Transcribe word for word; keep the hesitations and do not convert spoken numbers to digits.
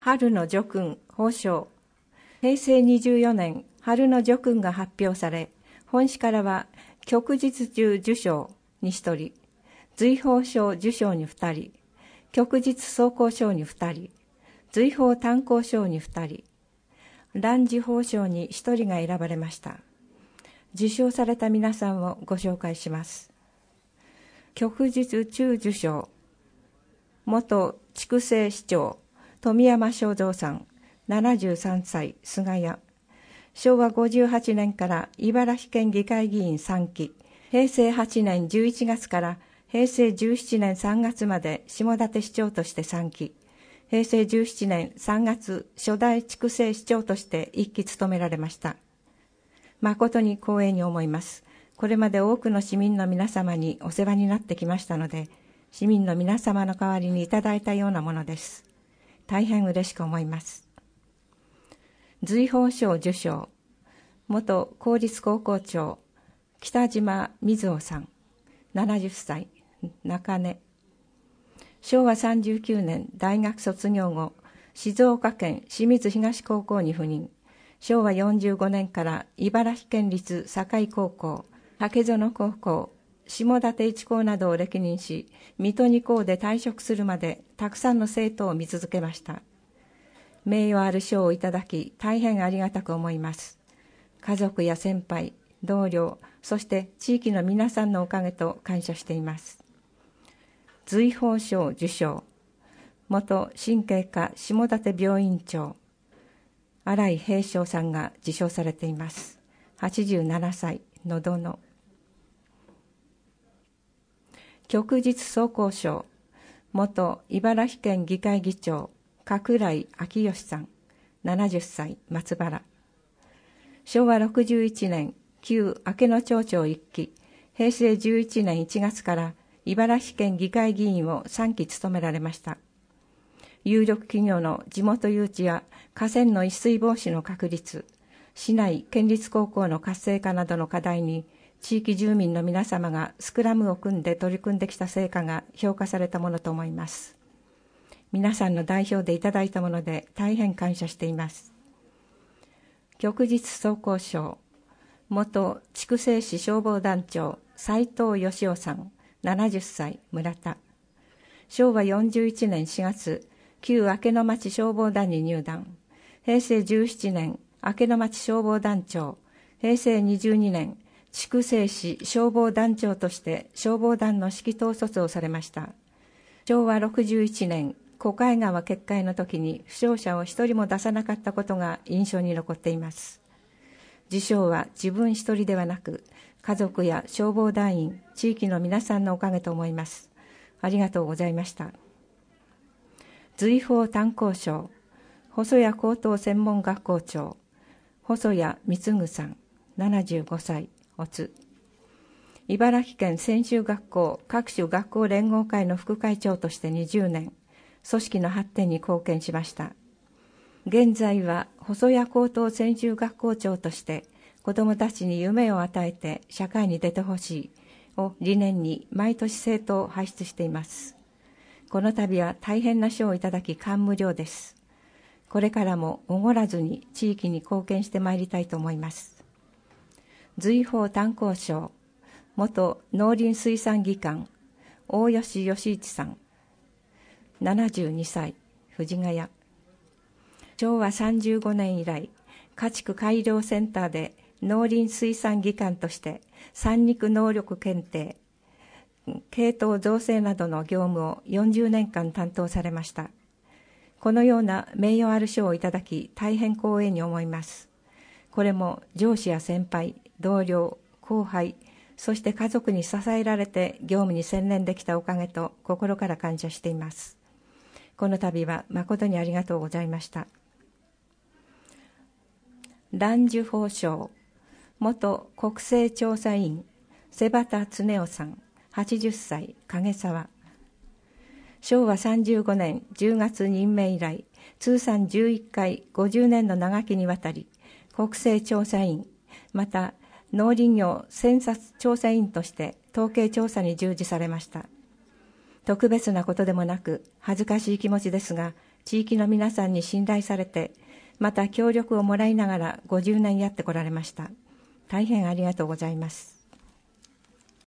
春の叙勲褒章。へいせいにじゅうよねん春の叙勲が発表され、本誌からは旭日中受賞にひとり、瑞宝賞受賞にふたり、旭日草稿賞にふたり、瑞宝炭鉱賞にふたり、蘭寿宝賞にひとりが選ばれました。受賞された皆さんをご紹介します。旭日中受賞、元筑西市長富山正三さん、ななじゅうさんさい、菅谷。しょうわごじゅうはちねんから茨城県議会議員さんき、へいせいはちねんじゅういちがつからへいせいじゅうななねんさんがつまで下館市長としてさんき、へいせいじゅうななねんさんがつ初代筑西市長としていっき務められました。誠に光栄に思います。これまで多くの市民の皆様にお世話になってきましたので、市民の皆様の代わりにいただいたようなものです。大変嬉しく思います。瑞宝賞受賞、元公立高校長北島瑞夫さん、ななじゅっさい、中根。しょうわさんじゅうきゅうねん大学卒業後、静岡県清水東高校に赴任。しょうわよんじゅうごねんから茨城県立境高校、竹園高校、下館一高などを歴任し、水戸二高で退職するまでたくさんの生徒を見続けました。名誉ある賞をいただき、大変ありがたく思います。家族や先輩、同僚、そして地域の皆さんのおかげと感謝しています。瑞宝賞受賞、元神経科下館病院長、新井平昌さんが受賞されています。はちじゅうななさい、喉の。旭日草稿賞、元茨城県議会議長、加倉井昭義さん、ななじゅっさい、松原。しょうわろくじゅういちねん、旧明野町長いっき、へいせいじゅういちねんいちがつから茨城県議会議員をさんき務められました。有力企業の地元誘致や河川の一水防止の確立、市内県立高校の活性化などの課題に、地域住民の皆様がスクラムを組んで取り組んできた成果が評価されたものと思います。皆さんの代表でいただいたもので大変感謝しています。旭日草稿賞、元筑西市消防団長斉藤義雄さん、ななじゅっさい、村田。しょうわよんじゅういちねんしがつ、旧明野町消防団に入団。へいせいじゅうななねん、明野町消防団長。へいせいにじゅうにねん、筑西市消防団長として消防団の指揮統率をされました。しょうわろくじゅういちねん、小海川決壊の時に負傷者を一人も出さなかったことが印象に残っています。受賞は自分一人ではなく、家族や消防団員、地域の皆さんのおかげと思います。ありがとうございました。瑞宝炭鉱賞、細谷高等専門学校長、細谷貢さん、ななじゅうごさい、おつ。茨城県専修学校各種学校連合会の副会長としてにじゅうねん、組織の発展に貢献しました。現在は細谷高等専修学校長として子どもたちに夢を与えて社会に出てほしいを理念に毎年生徒を輩出しています。この度は大変な賞をいただき感無量です。これからもおごらずに地域に貢献してまいりたいと思います。瑞宝炭鉱賞、元農林水産技官大吉義一さん、ななじゅうにさい、藤ヶ谷。しょうわさんじゅうごねん以来、家畜改良センターで農林水産技官として三肉能力検定、系統造成などの業務をよんじゅうねんかん担当されました。このような名誉ある賞をいただき、大変光栄に思います。これも上司や先輩、同僚、後輩、そして家族に支えられて業務に専念できたおかげと心から感謝しています。この度は誠にありがとうございました。蘭寿宝賞、元国政調査委員瀬端恒夫さん、はちじゅっさい、影沢。しょうわさんじゅうごねんじゅうがつ任命以来、通算じゅういっかいごじゅうねんの長きにわたり、国政調査委員、また農林業選察調査委員として統計調査に従事されました。特別なことでもなく恥ずかしい気持ちですが、 地域の皆さんに信頼されて、また協力をもらいながらごじゅうねんやってこられました。大変ありがとうございます。